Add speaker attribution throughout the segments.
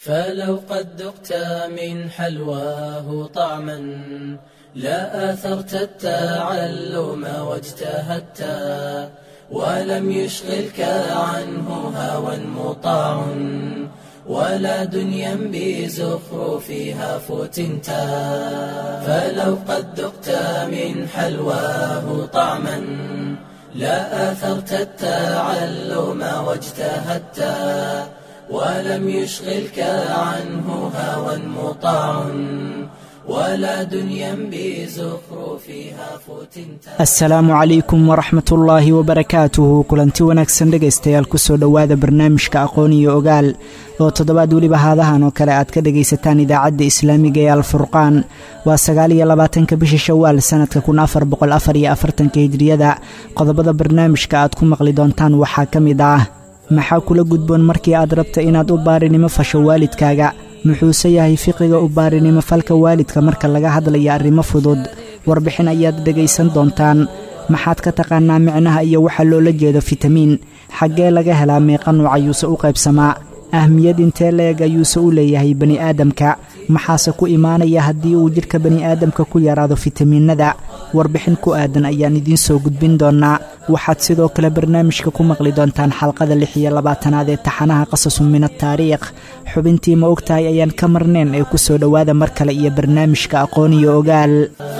Speaker 1: فلو قد ذقت من حلواه طعما لا آثرت التعلم واجتهدت ولم يشغلك عنه هوى مطاع ولا دنيا بزخرفها فتنتا فلو قد ذقت من حلواه طعما لا آثرت التعلم واجتهدت ولم يشغلك عنه هوى مطاع ولا دنيا بزخرفها فتنتا. السلام عليكم ورحمة الله وبركاته. kulanti wanaagsan dhegaystayaal ku soo dhawaada barnaamijka aqoon iyo ogaal oo toddobaad waliba haadahan oo kale aad ka dhagaysataan idaacadda islaamiga ee Al-Furqaan. waa 29 bisha Shawaal sanadka 1444 hijriyada. qodobada barnaamijka aad ku maqli doontaan waxaa ka mid ah: maxaa kula gudboon markii aad rabto inaad u baarinimo fasho waalidkaaga? muxuuse yahay fiqiga u baarinimo falka waalidka marka laga hadlayo arrimo fudud? warbixin ayaad dhegaysan doontaan. maxaad ka taqaanaa micnaha iyo waxa loola jeedo fitamiin? xaggee laga helaa meeqa nooc ayuuse u qaybsamaa? ahmiyad intee leeg ayuuse u leeyahay bani aadamka? maxaase ku imaanaya haddii uu jidhka bani aadamka ku yaraado fitamiinada? warbixin ku aadan ayaan idiin soo gudbin doonaa. waxaad sidoo kale barnaamijka ku maqli doontaan xalqada 26aad ee taxanaha qasasun min ataariikh. xubintii ma ogtahay ayaan ka marnayn ee ku soo dhowaada mar kale iyo barnaamijka aqoon iyo ogaal.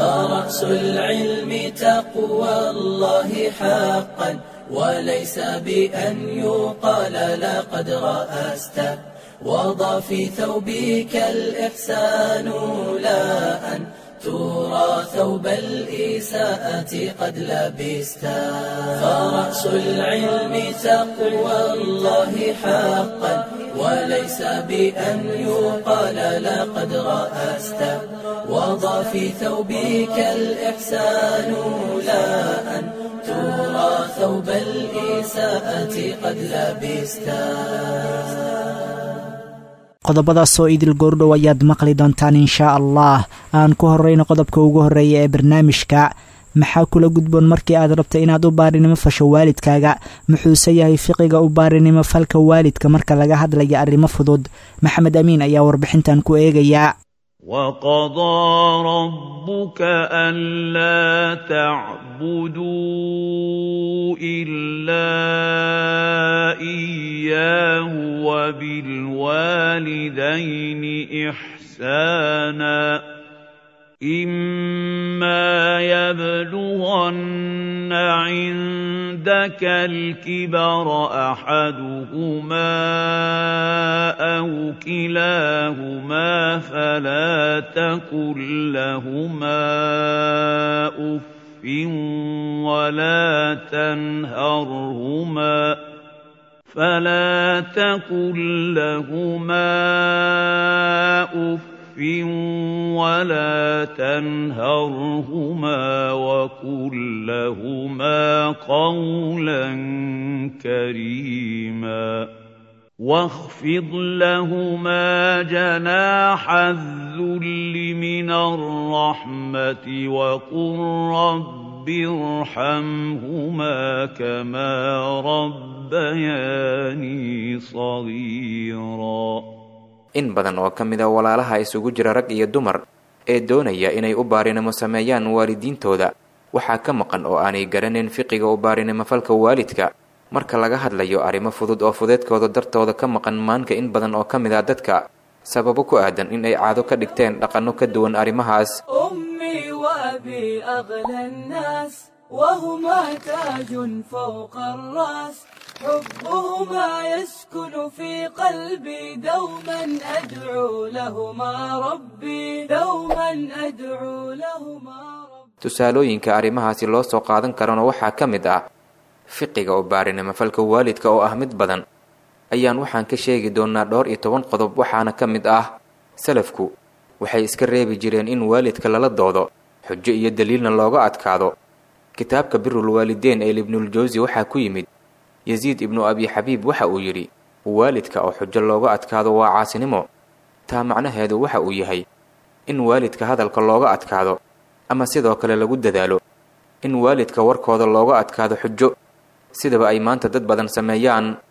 Speaker 1: وليس بأن يقال لقد رأست وضع في ثوبك الإحسان لا أن ترى ثوب الإساءة قد لبست فرأس العلم تقوى الله حقا وليس بأن يقال لقد رأست وضع في ثوبك الإحسان لا أن ترى ثوب الإساءة قد لبست. qodobadaasoo idil goordhow ayaad maqli doontaan inshaa allah. aan ku horrayno qodobka ugu horreeya ee barnaamijka. maxaa kula gudboon markii aad rabto inaad u baarinimo fasho waalidkaaga? muxuuse yahay fiqiga u baarinimo falka waalidka marka laga hadlayo arrimo fudud? maxamed amiin ayaa warbixintan ku eegaya.
Speaker 2: وَقَضَىٰ رَبُّكَ أَلَّا تَعْبُدُوا إِلَّا إِيَّاهُ وَبِالْوَالِدَيْنِ إِحْسَانًا إِمَّا يَبْلُغَنَّ عِندَكَ الْكِبَرَ أَحَدُهُمَا أَوْ كِلَاهُمَا فَلَا تَقُل لَّهُمَا أُفٍّ ولا تنهرهما وقل لهما قولا كريما واخفض لهما جناح الذل من الرحمة وقل رب ارحمهما كما ربياني صغيرا.
Speaker 3: in badan oo ka mid a walaalaha isugu jira rag iyo dumar ee doonaya inay u baarinimo sameeyaan waalidiintooda waxaa ka maqan oo aanay garanin fiqiga u baarinimo falka waalidka marka laga hadlayo arrimo fudud oo fudeedkooda dartooda ka maqan maanka in badan oo ka mid ah dadka sababo ku aadan in ay caado ka dhigteen dhaqanno ka duwan arrimahaas.
Speaker 1: ummi wa abi aghla an-nas وهما تاج فوق الرأس حبهما يسكن في قلبي دوما أدعو لهما ربي دوما أدعو لهما ربي.
Speaker 3: tusaalooyinka arrimahaasi loo soo qaadan karana waxaa ka mid ah fiqiga u baarinimo falka waalidka oo ah mid badan ayaan waxaan ka sheegi doonaa 12 qodob waxaana ka mid ah salafku waxay iska reebi jireen in waalidka lala doodo xujo iyo daliilna looga adkaado. kitaabka birrul waalideyn ee ibn al-Jawzi waxaa ku yimid Yaziid ibn Abi Habib waxa uu yiri waalidka oo xujo looga adkaado waa caasinimo. taa macnaheedu waxa uu yahay in waalidka hadalka looga adkaado ama sidoo kale lagu dadaalo in waalidka warkooda looga adkaado xujo sidaba ay maanta dad badan sameeyaan.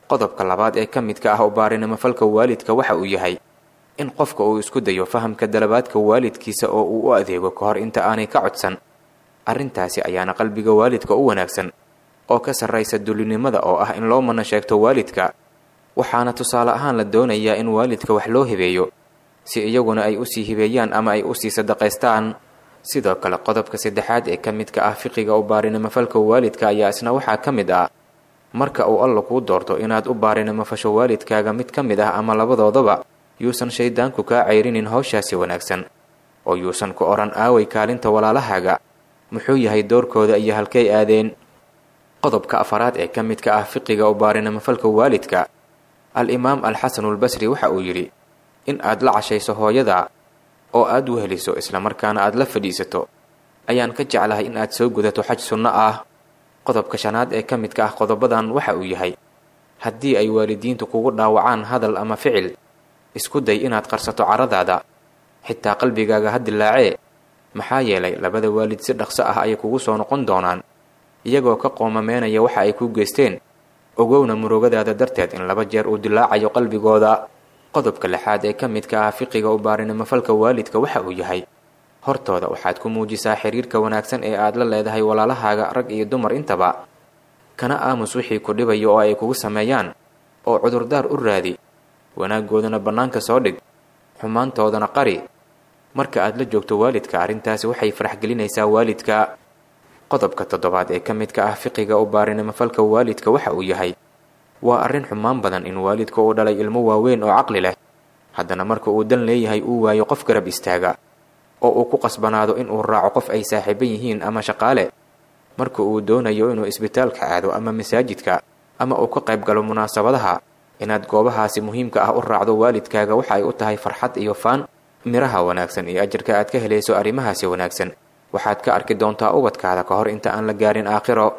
Speaker 3: qodobka labaad ee ka midka ah ubaarinimo falka waalidka waxa uu yahay in qofka uu isku dayo fahamka dalabaadka waalidkiisa oo uu u adeego ka hor inta aanay ka codsan. arrintaasi ayaana qalbiga waalidka u wanaagsan oo ka sarraysa dulinimada oo ah in loo mana sheegto waalidka. waxaana tusaale ahaan la doonayaa in waalidka wax loo hibeeyo si iyaguna ay usii hibeeyaan ama ay usii sadaqaystaan. sidoo kale qodobka saddexaad ee ka midka ah fiqiga ubaarinimo falka waalidka ayaa isna waxaa ka mid ah marka uu alla kuu doorto inaad u baarinimo fasho waalidkaaga mid ka mid ah ama labadoodaba yuusan shayddaanku kaa cayrinin hawshaasi wanaagsan oo yuusan ku odhan aaway kaalinta walaalahaaga, muxuu yahay doorkooda iyo halkay aadeen. qodobka afaraad ee ka midka ah fiqiga ubaarinimo falka waalidka, al-imaam al-xasanulbasri waxa uu yidhi in aad la cashayso hooyada oo aad weheliso islamarkaana aad la fadhiisato ayaan ka jeclahay in aad soo gudato xaj sunno ah. qodobka shanaad ee ka midka ah qodobadan waxa uu yahay haddii ay waalidiintu kugu dhaawacaan hadal ama ficil, isku day inaad qarsato caradaada xitaa qalbigaaga ha dilaacee, maxaa yeelay labada waalid si dhaqso ah ayay kugu soo noqon doonaan iyagoo ka qoomameenaya waxa ay ku geysteen. ogowna murugadaada darteed in 2 jeer uu dilaacayo qalbigooda. qodobka lixaad ee ka midka ah fiqiga ubaarinimo falka waalidka waxa uu yahay hortooda waxaad ku muujisaa xiriirka wanaagsan ee aad la leedahay walaalahaaga rag iyo dumar intaba, kana aamus wixii ku dhibayo oo ay kugu sameeyaan oo cudurdaar u raadi, wanaaggoodana bannaanka soo dhig, xumaantoodana qari. marka aad la joogto waalidka arrintaasi waxay faraxgelinaysaa waalidka. qodobka toddobaad ee ka midka ah fiqiga ubaarinimo falka waalidka waxa uu yahay waa arrin xumaan badan in waalidka uu dhalay ilmo waaweyn oo caqli leh, haddana marka uu dan leeyahay uu waayo qof garab istaaga oo uu ku qasbanaado in uu raaco qof ay saaxiiban yihiin ama shaqaale. marka uu doonayo inuu isbitaalka aado ama masaajidka ama uu ka qayb galo munaasabadaha, inaad goobahaasi muhiimka ah u raacdo waalidkaaga waxa ay u tahay farxad iyo faan. miraha wanaagsan iyo ajarka aad ka helayso arrimahaasi wanaagsan waxaad ka arki doontaa ubadkaada ka hor inta aan la gaarin aakhiro.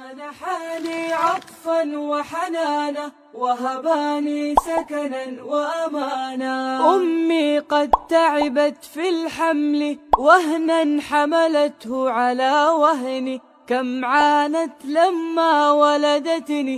Speaker 1: عطفا وحنانا وهباني سكنا وأمانا أمي قد تعبت في الحمل وهنا حملته على وهني كم عانت لما ولدتني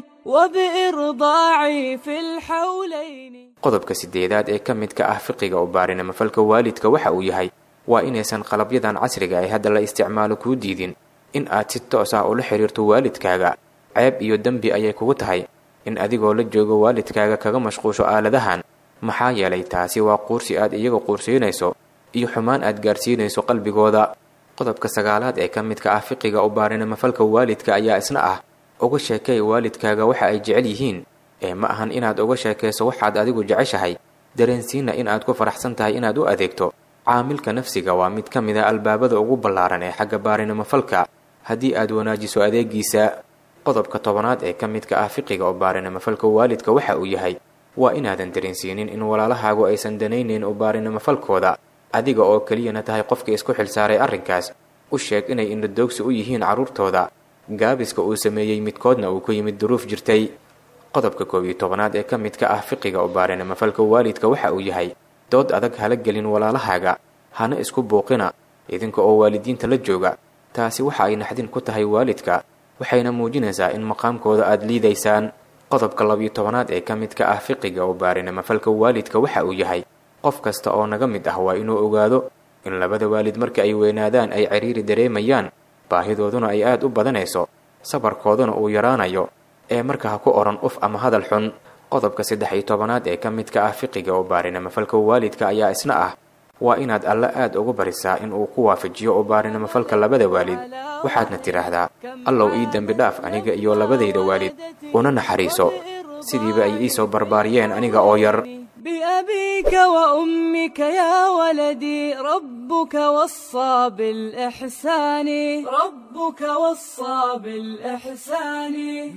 Speaker 1: وبإرضاعي في الحولين.
Speaker 3: qodobka sideedaad ee ka midka ah fiqiga ubaarinimo falka waalidka waxa uu yahay waa inaysan qalabyadan casriga ee hadda la isticmaalo kuu diidin in aad si toos ah ula xiriirto waalidkaaga. ceeb iyo dembi ayay kugu tahay in adigoo la joogo waalidkaaga kaga mashquusho aaladahan, maxaa yeelay taasi waa quursi aad iyaga quursiinayso iyo xumaan aad gaarsiinayso qalbigooda. qodobka sagaalaad ee ka midka ah fiqiga ubaarinimo falka waalidka ayaa isna ah uga sheekay waalidkaaga waxa ay jecel yihiin ee ma ahan inaad uga sheekayso waxaad adigu jeceshahay. dareensiina in aad ku faraxsan tahay inaad u adeegto. caamilka nafsiga waa mid ka mid a albaabada ugu ballaaran ee xagga baarinimo falka haddii aad wanaajiso adeegiisa. qodobka 10aad ee ka midka ah fiqiga ubaarinimo falka waalidka waxa uu yahay waa inaadan dareensiinin in walaalahaagu aysan danaynayn ubaarinimo falkooda, adiga oo keliyana tahay qofka isku xilsaaray arrinkaas. u sheeg inay indhadoogsi u yihiin carruurtooda, gaabiska uu sameeyey midkoodna uu ku yimid duruuf jirtay. qodobka 11aad ee ka midka ah fiqiga ubaarinimo falka waalidka waxa uu yahay dood adag hala gelin walaalahaaga, hana isku buuqina idinka oo waalidiinta la jooga. taasi waxa ay naxdin ku tahay waalidka, waxayna muujinaysaa in maqaamkooda aad liidaysaan. qodobka 12aad ee ka midka ah fiqiga ubaarinimo falka waalidka waxa uu yahay qof kasta oo naga mid ah waa inuu ogaado in labada waalid marka ay weynaadaan ay ciriiri dareemayaan, baahidooduna ay aad u badanayso, sabarkooduna uu yaraanayo, ee marka ha ku oran uf ama hadal xun. qodobka 13aad ee ka midka ah fiqiga ubaarinimo falka waalidka ayaa isna ah waa inaad alla aad ugu barisaa in uu ku waafajiyo ubaarinimo falka labada waalid. waxaadna tidhaahdaa allow ii dembi dhaaf aniga iyo labadayda waalid, una naxariiso sidiiba ay ii soo barbaariyeen aniga oo yar.
Speaker 1: بأبيك وأمك يا ولدي ربك وصى بالإحسان ربك وصى بالإحسان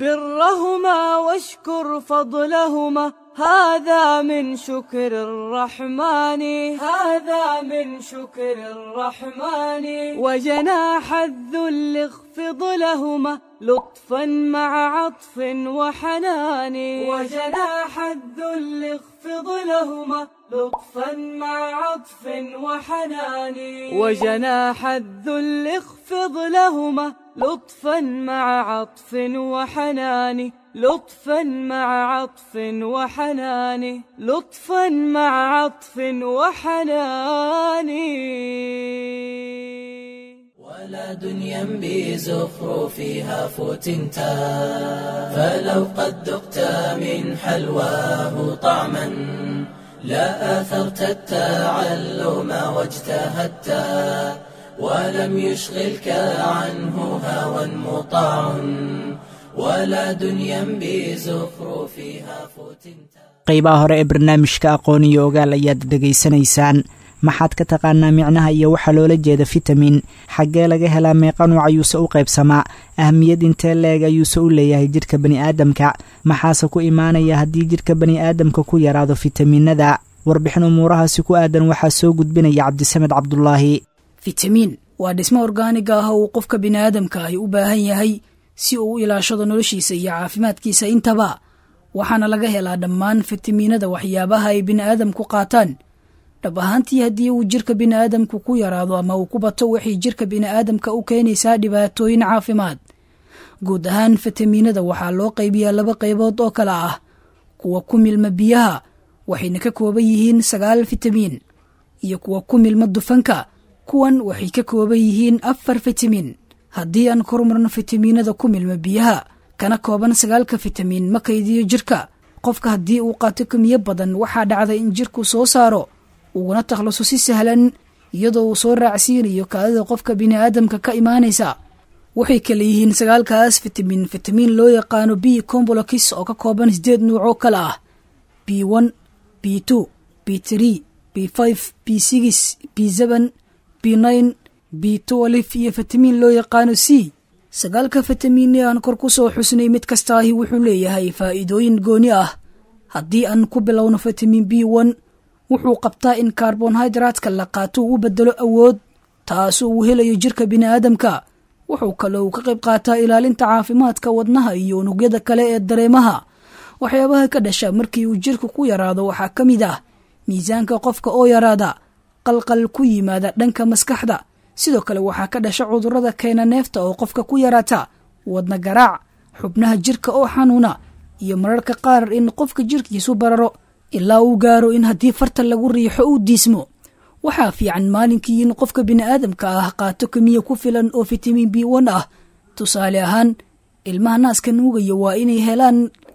Speaker 1: برهما واشكر فضلهما هذا من شكر الرحمن هذا من شكر الرحمن وجناح الذل اخفض لهما لطفا مع عطف وحنان وجناح الذل اخفض لهما لطفا مع عطف وحنان وجناح الذل اخفض لهما لطفا مع عطف وحنان
Speaker 4: لطفا مع عطف وحنان لطفا مع عطف وحنان
Speaker 1: ولا دنيا بزخرفها فتنتا فلو قد ذقت من حلواه طعما لا آثرت التعلم واجتهدت ولم يشغلك عنه هوى مطاع ولا دنيا بزخرفها فتنتا.
Speaker 5: qaybaha hore ee barnaamijka aqoon iyo ogaal ayaad dhegaysanaysaan. maxaad ka taqaanaa micnaha iyo waxa loola jeeda fitamin? xaggee laga helaa? meeqa nuuc ayuuse u qaybsamaa? ahmiyad intee leeg ayuuse u leeyahay jidhka bani'aadamka? maxaase ku imaanaya haddii jidhka bani'aadamka ku yaraado fitaminada? warbixin umuurahaasi ku aadan waxaa soo gudbinaya cabdisamed cabdulaahi.
Speaker 6: fitamiin waa dhismo orgaaniga ah uu qofka bini'aadamka ahi u baahan yahay si uu u ilaashado noloshiisa iyo caafimaadkiisa intaba. waxaana laga helaa dhammaan fitamiinada waxyaabaha ay bini'aadamku qaataan. dhab ahaantii haddii uu jidhka bini'aadamku ku yaraado ama uu ku bato waxay jidhka bini'aadamka u keenaysaa dhibaatooyin caafimaad. guud ahaan fitamiinada waxaa loo qaybiyaa 2 qaybood oo kala ah kuwa ku milma biyaha waxayna ka kooban yihiin 9 fitamiin iyo kuwa ku milma dufanka kuwan waxay ka kooban yihiin 4 fitamiin. haddii aan kormarno fitamiinada ku milma biyaha kana kooban 9 fitamiin ma kaydiyo jidhka. qofka haddii uu qaato kamiyo badan waxaa dhacda in jidhku soo saaro uguna takhaluso si sahlan iyadoo uu soo raacsiinayo kaadida qofka bini'aadamka ka imaanaysa. waxay kala yihiin 9kaas fitamiin loo yaqaano B complex oo ka kooban 8 nuuc oo kala ah: B1, B2, B3, B5, B6, B7, B9, B12 iyo fitamiin loo yaqaano C. 9 fitamiin ee aan kor ku soo xusnay mid kasta ahi wuxuu leeyahay faa'iidooyin gooni ah. haddii aan ku bilowno fitamiin B1 wuxuu qabtaa in kaarboonhaydraatka la qaato uu bedelo awood taasoo uu helayo jidhka bini'aadamka. wuxuu kaloo ka qayb qaataa ilaalinta caafimaadka wadnaha iyo unugyada kale ee dareemaha. waxyaabaha ka dhasha markii uu jidhku ku yaraado waxaa ka mid ah miisaanka qofka oo yaraada, qalqal ku yimaada dhanka maskaxda. sidoo kale waxaa ka dhasha cudurrada keena neefta oo qofka ku yaraata, wadna garaac, xubnaha jidhka oo xanuuna iyo mararka qaar in qofka jidhkiisu bararo ilaa uu gaaro in haddii farta lagu riixo uu diismo. waxaa fiican maalinkii in qofka bini'aadamka ah qaato kamiya ku filan oo fitamiin B1 ah. tusaale ahaan ilmaha naaska nuugaya waa inay helaan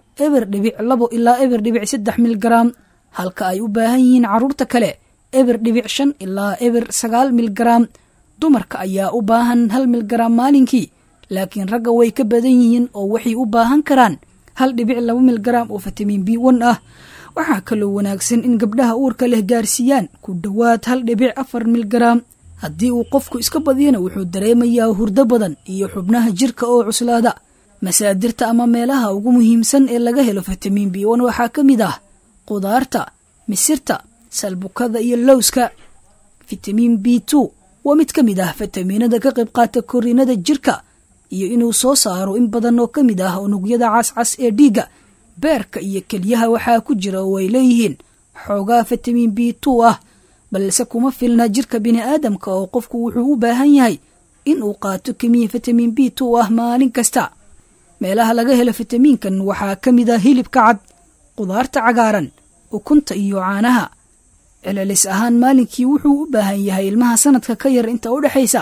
Speaker 6: 0.2 ilaa 0.3 milgaram halka ay u baahan yihiin carruurta kale 0.5 ilaa 0.9 milgaram. dumarka ayaa u baahan 1 milgaram maalinkii, laakiin ragga way ka badan yihiin oo waxay u baahan karaan 1.2 milgaram oo fitamiin B1 ah. waxaa kaloo wanaagsan in gabdhaha uurka leh gaarsiiyaan ku dhowaad 1.4 milgaram. haddii uu qofku iska badiyana wuxuu dareemayaa hurdo badan iyo xubnaha jidhka oo cuslaada. masaadirta ama meelaha ugu muhiimsan ee laga helo fitamiin B1 waxaa ka mid ah qudaarta, misirta, salbukada iyo lowska. fitamiin B2 waa mid ka mid ah fitamiinada ka qayb qaata koriinada jidhka iyo inuu soo saaro in badan oo ka mid ah unugyada cascas ee dhiigga. beerka iyo kelyaha waxaa ku jira oo ay leeyihiin xoogaa fitamiin B2 ah, balse kuma filna jidhka bini'aadamka oo qofku wuxuu u baahan yahay in uu qaato kamiya fitamiin B2 ah maalin kasta. meelaha laga helo fitamiinkan waxaa ka mid ah hilibka cad, qudaarta cagaaran, ukunta iyo caanaha. celcelis ahaan maalinkii wuxuu u baahan yahay ilmaha sanadka ka yar inta u dhexaysa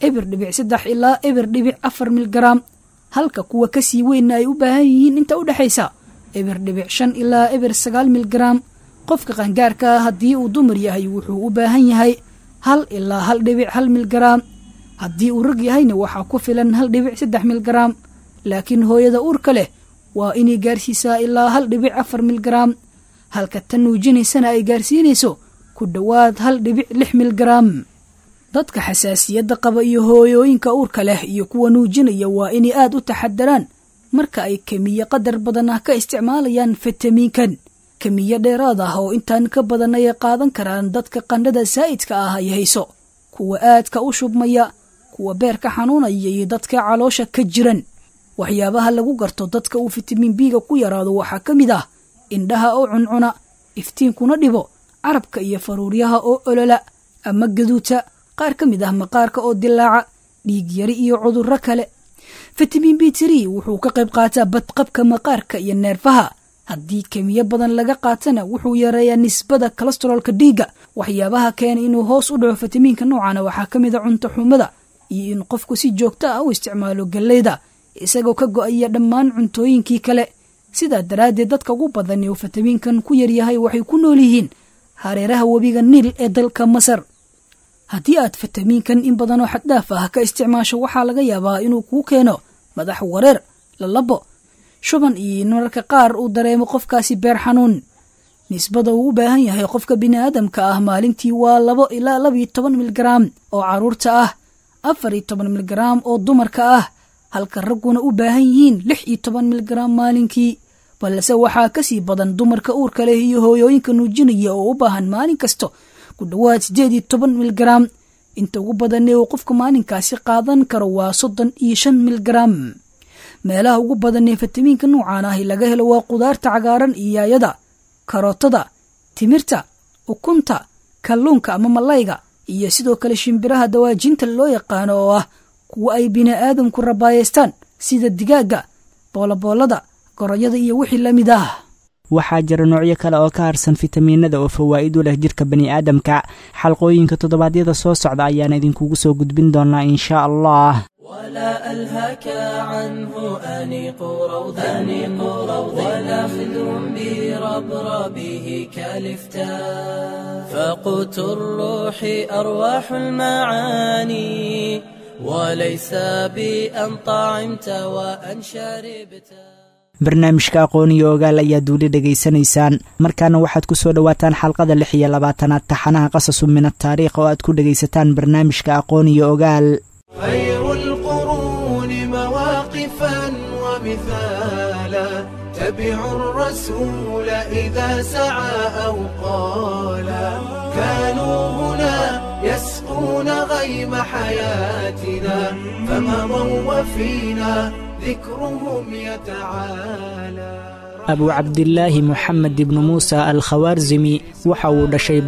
Speaker 6: 0.3 ilaa 0.4 milgaram, halka kuwa ka sii weynna ay u baahan yihiin inta u dhexaysa 0.5 ilaa 0.9 milgaram. qofka qaangaarka ah haddii uu dumar yahay wuxuu u baahan yahay 1 ilaa 1.1 milgaram. haddii uu rag yahayna waxaa ku filan 1.3 milgaram, laakiin hooyada uurka leh waa inay gaarsiisaa ilaa 1.4 milgaram, halka tan nuujinaysana ay gaarsiinayso ku dhowaad 1.6 milgaram. dadka xasaasiyadda qaba iyo hooyooyinka uurka leh iyo kuwa nuujinaya waa inay aad u taxadaraan marka ay kamiyo qadar badan ah ka isticmaalayaan fitamiinkan. kamiyo dheeraad ah oo intaan ka badan ay qaadan karaan dadka qandhada saa'idka ah ay hayso, kuwa aadka u shubmaya, kuwa beerka xanuunaya iyo dadka caloosha ka jiran. waxyaabaha lagu garto dadka uu fitamiin B-ga ku yaraado waxaa ka mid ah indhaha oo cuncuna, iftiinkuna dhibo, carabka iyo faruuryaha oo olola ama gaduuta, qaar ka mid ah maqaarka oo dilaaca, dhiig yari iyo cudurro kale. fitamiin B3 wuxuu ka qayb qaataa badqabka maqaarka iyo neerfaha. haddii kemiyo badan laga qaatana wuxuu yareeyaa nisbada kolestaroolka dhiigga. waxyaabaha keena inuu hoos u dhaco fitamiinka noocana waxaa ka mid a cunto xumada iyo in qofku si joogto ah u isticmaalo galleyda isagoo ka go-aya dhammaan cuntooyinkii kale. sidaa daraaddeed dadka ugu badan ee uu fitamiinkan ku yaryahay waxay ku nool yihiin hareeraha webiga niil ee dalka Masar. haddii aad fitamiinkan in badan oo xaddhaaf ah ka isticmaasho waxaa laga yaabaa inuu kuu keeno madax wareer, lalabo, shuban iyo mararka qaar uu dareemo qofkaasi beer xanuun. nisbada uu u baahan yahay qofka bini'aadamka ah maalintii waa 2 ilaa 12 milgaraam oo carruurta ah, 14 milgaraam oo dumarka ah, halka ragguna u baahan yihiin 16 milgaraam maalinkii. balse waxaa ka sii badan dumarka uurka leh iyo hooyooyinka nuujinaya oo u baahan maalin kasta ku dhowaad 18 milgaraam. inta ugu badan ee uu qofka maalinkaasi qaadan karo waa 35 milgaraam. meelaha ugu badan ee fitamiinka noocaan ah laga helo waa qudaarta cagaaran iyo yaayada, karootada, timirta, ukunta, kalluunka ama malayga iyo sidoo kale shimbiraha dawaajinta loo yaqaano oo ah kuwa ay bini'aadamku rabaayeystaan sida digaaga, boolaboolada, goroyada iyo wixii la mid ah.
Speaker 5: waxaa jira noocyo kale oo ka harsan fitamiinada oo fawaa'id u leh jirka bani'aadamka. xalqooyinka toddobaadyada soo socda ayaan idinkugu soo gudbin doonaa insha allah.
Speaker 1: ولا ألهك عنه أنيق روضا ولا خدر بربربه كالفتاء. فقوت الروح أرواح المعاني وليس بأن طعمت وأن شربت.
Speaker 5: barnaamijka aqoon iyo ogaal ayaa duuli dhegaysanaysaan. markaana waxaad ku soo dhowaataan xalqada 26aad taxanaha qasasu min ataariikh oo aad ku dhegaysataan barnaamijka aqoon iyo ogaal.
Speaker 7: خير القرون مواقفا ومثالا تبع الرسول إذا سعى أو قالا كانوا هنا يسقون غيم حياتنا فمضوا وفينا ذكرهم يتعالى.
Speaker 5: abu cabdilaahi moxamed ibnu muusa al khawaarzimi waxa uu dhashay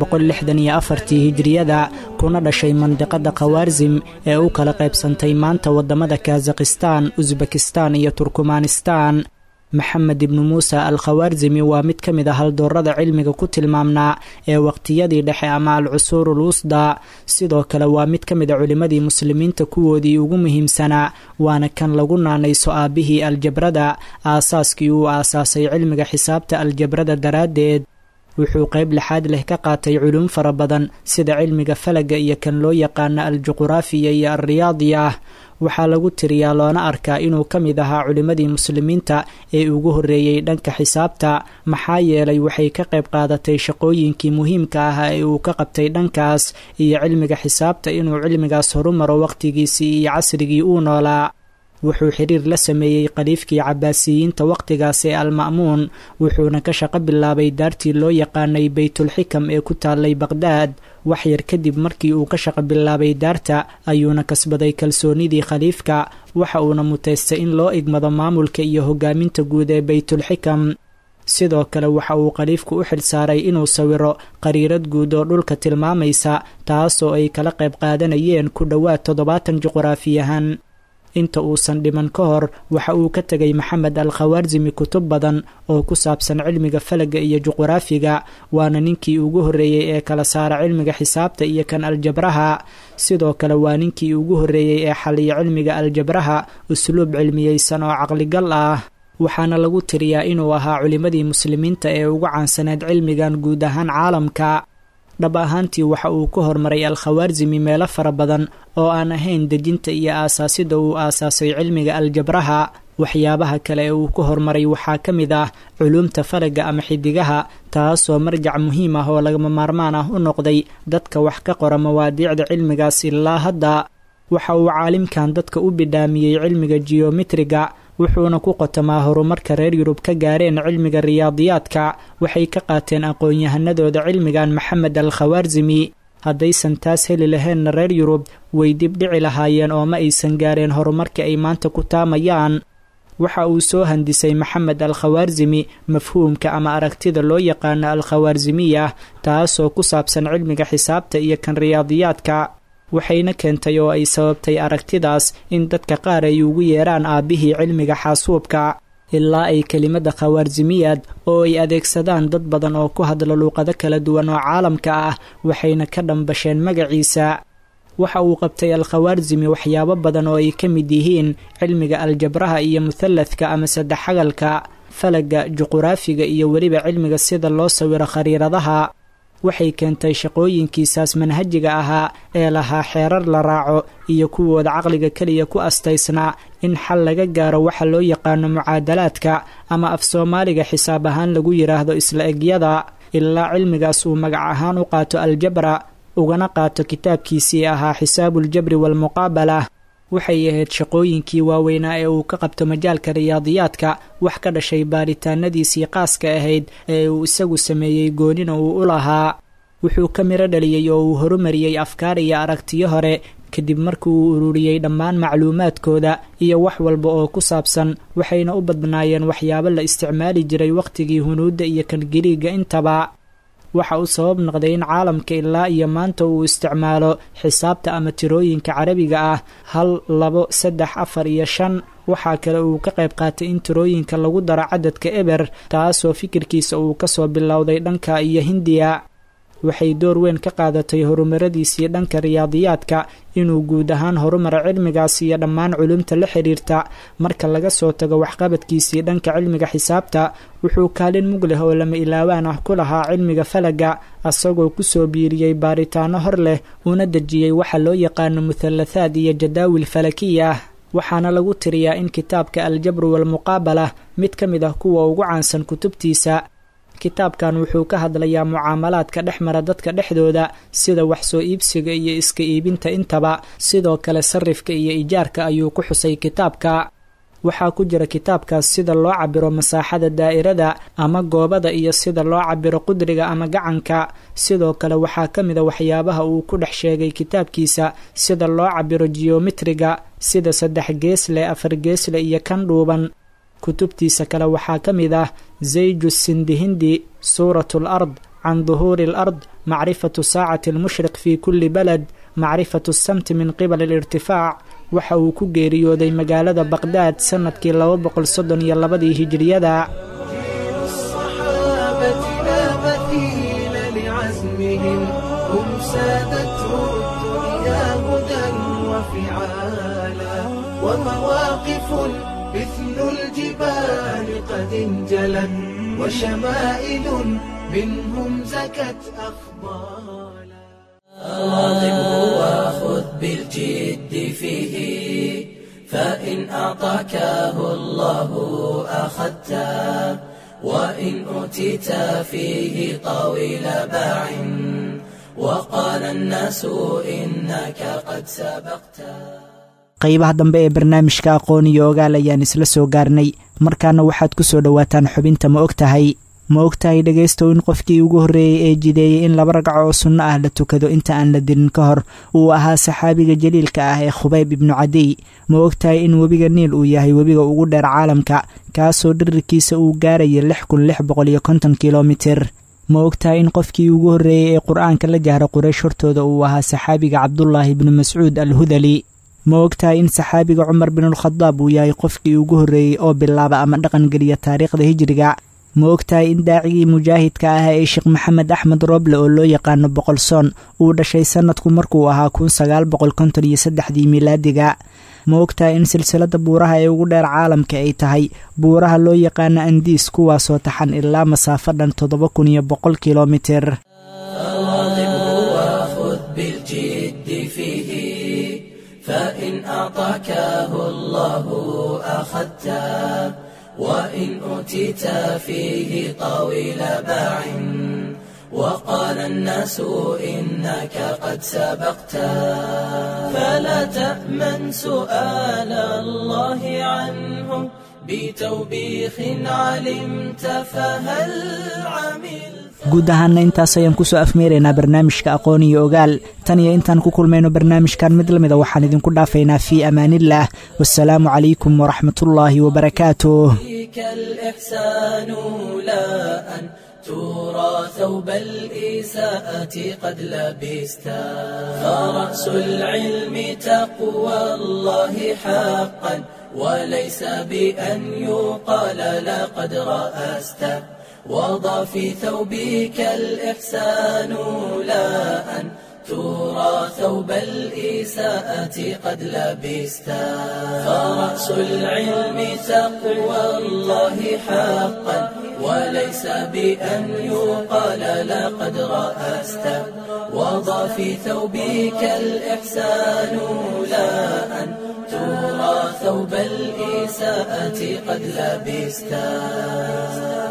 Speaker 5: 164 hijriyada kuna dhashay mandiqada khawaarzim ee u kala qaybsantay maanta wadamada kazakhistan, usbekistan iyo turkmanistan. maxamed ibnu muusa al khawaarzimi waa mid ka mid a haldoorada cilmiga ku tilmaamnaa ee waqtiyadii dhexe ama alcusuurul wusda. sidoo kale waa mid ka mid a culimmadii muslimiinta kuwoodii ugu muhiimsanaa, waana kan lagu naanayso aabbihii aljabrada, aasaaskii uu aasaasay cilmiga xisaabta aljabrada daraaddeed. wuxuu qayb lixaad leh ka qaatay culuum fara badan sida cilmiga falaga iyo kan loo yaqaano aljuquraafiya iyo alriyaadiya. waxaa lagu tiriyaa loona arkaa inuu ka mid ahaa culimmadii muslimiinta ee ugu horreeyey dhanka xisaabta, maxaa yeelay waxay ka qayb qaadatay shaqooyinkii muhiimka ahaa ee uu ka qabtay dhankaas iyo cilmiga xisaabta inuu cilmigaas horumaro waqtigiisii iyo casrigii uu noolaa. wuxuu xiriir la sameeyey khaliifkii cabaasiyiinta waqtigaas ee alma'muun, wuxuuna ka shaqo bilaabay daartii loo yaqaanay baytulxikam ee ku taallay baqhdaad. wax yar kadib markii uu ka shaqo bilaabay daarta ayuuna kasbaday kalsoonidii khaliifka, waxa uuna muteystay in loo igmado maamulka iyo hogaaminta guud ee baytulxikam. sidoo kale waxa uu khaliifku u xilsaaray inuu sawiro qariirad guud oo dhulka tilmaamaysa, taasoo ay kala qayb qaadanayeen ku dhowaad 70 juqraafiyahan. inta uusan dhiman ka hor waxa uu ka tegay maxamed al khawaarzimi kutub badan oo ku saabsan cilmiga falaga iyo juquraafiga, waana ninkii ugu horreeyey ee kala saara cilmiga xisaabta iyo kan aljabraha. sidoo kale waa ninkii ugu horreeyey ee xaliya cilmiga aljabraha usluub cilmiyeysan oo caqligal ah. waxaana lagu tiriyaa inuu ahaa culimmadii muslimiinta ee ugu caansaneed cilmigan guud ahaan caalamka. dhab ahaantii waxa uu ku hormaray al khawaarzimi meelo fara badan oo aan ahayn dejinta iyo aasaasida uu aasaasay cilmiga aljabraha. waxyaabaha kale ee uu ku hormaray waxaa ka mid ah culuumta falaga ama xidigaha, taasoo marjac muhiim ah oo lagama maarmaan ah u noqday dadka wax ka qora mawaadiicda cilmigaas ilaa hadda. waxa uu caalimkan dadka u bidhaamiyey cilmiga jiyometriga, wuxuuna ku qotamaa horumarka reer yurub ka gaareen cilmiga riyaadiyaadka. waxay ka qaateen aqoon-yahanadooda cilmigan maxamed al khawaarzimi. haddaysan taas heli laheenna reer yurub way dib dhici lahaayeen oo ma aysan gaareen horumarka ay maanta ku taamayaan. waxa uu soo handisay maxamed al khawaarzimi mafhuumka ama aragtida loo yaqaano al khawaarzimiya, taasoo ku saabsan cilmiga xisaabta iyo kan riyaadiyaadka. waxayna keentay oo ay sababtay aragtidaas in dadka qaar ay ugu yeeraan aabbihii cilmiga xaasuubka ilaa ay kelimada khawaarsimiyaad oo ay adeegsadaan dad badan oo ku hadla luuqado kala duwan oo caalamka ah waxayna ka dhambasheen magaciisa waxa uu qabtay al-khawaarsimi waxyaabo badan oo ay ka mid yihiin cilmiga aljabraha iyo muhalladka ama saddexagalka falaga juquraafiga iyo weliba cilmiga sida loo sawiro khariiradaha waxay keentay shaqooyinkiisaas manhajiga ahaa ee lahaa xeerar la raaco iyo kuwooda caqliga keliya ku astaysnaa in xal laga gaaro waxa loo yaqaano mucaadalaadka ama af soomaaliga xisaab ahaan lagu yidhaahdo isla egyada ilaa cilmigaas uu magac ahaan u qaato aljabra ugana qaato kitaabkiisii ahaa xisaabuuljabri waalmuqaabala waxay ahayd shaqooyinkii waaweynaa ee uu ka qabto majaalka riyaadiyaadka wax ka dhashay baaritaanadiisii qaaska ahayd ee uu isagu sameeyey goonina uu u lahaa wuxuu ka miro dhaliyey oo uu horumariyey afkaar iyo aragtiyo hore kadib markii uu ururiyey dhammaan macluumaadkooda iyo wax walba oo ku saabsan waxayna u badnaayeen waxyaabo la isticmaali jiray wakhtigii hunuudda iyo kan giriiga intaba waxa uu sabab noqday in caalamka ilaa iyo maanta uu isticmaalo xisaabta ama tirooyinka carabiga ah 1 2 3 4 iyo 5 waxaa kale uu ka qayb qaatay in tirooyinka lagu daro cadadka eber taasoo fikirkiisa uu kasoo bilowday dhanka iyo hindiya waxay door weyn ka qaadatay horumaradiisii dhanka riyaadiyaadka inuu guud ahaan horumar cilmigaas iyo dhammaan culumta la xiriirta marka laga soo tago waxqabadkiisii dhanka cilmiga xisaabta wuxuu kaalin mug leh oo lama ilaawaan ah ku lahaa cilmiga falaga asagoo kusoo biiriyey baaritaano hor leh una dejiyey waxa loo yaqaano muhallathaad iyo jadaawil falakiya waxaana lagu tiriyaa in kitaabka aljabru waalmuqaabala mid ka mid ah kuwa ugu caansan kutubtiisa kitaabkan wuxuu ka hadlayaa mucaamalaadka dhex mara dadka dhexdooda sida wax soo iibsiga iyo iska iibinta intaba sidoo kale sarifka iyo ijaarka ayuu ku xusay kitaabka waxaa ku jira kitaabkaas sida loo cabiro masaaxada daa'irada ama goobada iyo sida loo cabiro qudriga ama gacanka sidoo kale waxaa ka mid a waxyaabaha uu ku dhex sheegay kitaabkiisa sida loo cabiro jiyometriga sida 3 geesle 4 geesle iyo kan dhuuban kutubtiisa kale waxaa ka mid ah zayju sindihindi suuratu alard can duhuuri alard macrifatu saacati almushriq fii kulli balad macrifatu samti min qibali alirtifaac waxa uu ku geeriyooday magaalada baqdaad sanadkii 232 hijriyada
Speaker 7: مثل الجبال قد انجلت وشمائل منهم زكت أخبالا
Speaker 1: واظبه وخذ بالجد فيه فإن أعطاكه الله أخذته وإن أوتيت فيه طويل باع وقال الناس إنك قد سبقته
Speaker 5: qaybaha dambe ee barnaamijka aqoon iyo ogaal ayaan isla soo gaarnay markaana waxaad ku soo dhowaataan xubinta ma ogtahay dhegaystow in qofkii ugu horreeyey ee jideeyey in 2 ragco oo sunno ah la tukado inta aan la dilin ka hor uu ahaa saxaabiga jaliilka ah ee Khubayb ibnu Cadiy ma ogtahay in webiga Niil uu yahay webiga ugu dheer caalamka kaasoo dhererkiisa uu gaarayo 6650 kilomitir ma ogtahay in qofkii ugu horreeyey ee qur-aanka la jahra Quraysh hortooda uu ahaa saxaabiga Cabdullah ibn Mas'uud al-Hudali ma ogtahay in saxaabiga Cumar bin al-Khattab uu yahay qofkii ugu horreeyey oo bilaaba ama dhaqan geliya taariikhda hijriga ma ogtahay in daacigii mujaahidka ah ee Sheekh Maxamed Axmed Roble oo loo yaqaano Boqolsoon uu dhashay sanadku markuu ahaa 1953 miilaadiga ma ogtahay in silsilada buuraha ee ugu dheer caalamka ay tahay buuraha loo yaqaano Andiis kuwaasoo taxan ilaa masaafo dhan 7100 kilomitir
Speaker 1: فإن أعطاكه الله أخذته وإن أوتيت فيه طويل باع وقال الناس إنك قد سبقته فلا تأمن سؤال الله عنه بتوبيخ علمت فهل عملت
Speaker 5: guud ahaana intaas ayaan kusoo afmeeraynaa barnaamijka aqoon iyo ogaal tan iyo intaan ku kulmayno barnaamijkan mid lamida waxaan idinku dhaafaynaa fii amaanillaah wassalaamu calaykum waraxmatullaahi wabarakaatuh
Speaker 1: الإحسان لا أن ترى ثوب الإساءة قد لبستا. فرأس العلم تقوى الله حقا وليس بأن يقال لقد رأست. وضع في ثوبك الإحسان لا أن ترى ثوب الإساءة قد لبستا. فرأس العلم تقوى الله حقا وليس بأن يقال لقد رأست. وضع في ثوبك الإحسان لا أن ترى ثوب الإساءة قد لبستا.